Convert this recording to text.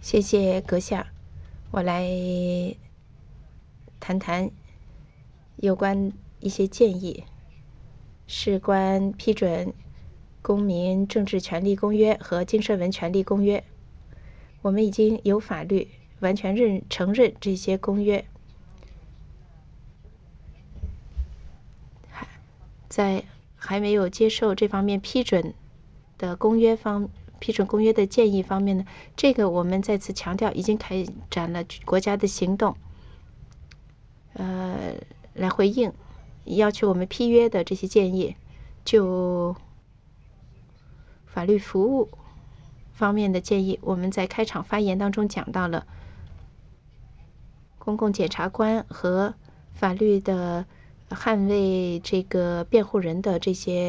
谢谢阁下，我来谈谈有关一些建议，事关批准《公民政治权利公约》和《经社文权利公约》。我们已经有法律完全承认这些公约，在还没有接受这方面批准公约的建议方面呢，这个我们再次强调，已经开展了国家的行动，来回应要求我们批约的这些建议。就法律服务方面的建议，我们在开场发言当中讲到了公共检察官和法律的捍卫这个辩护人的这些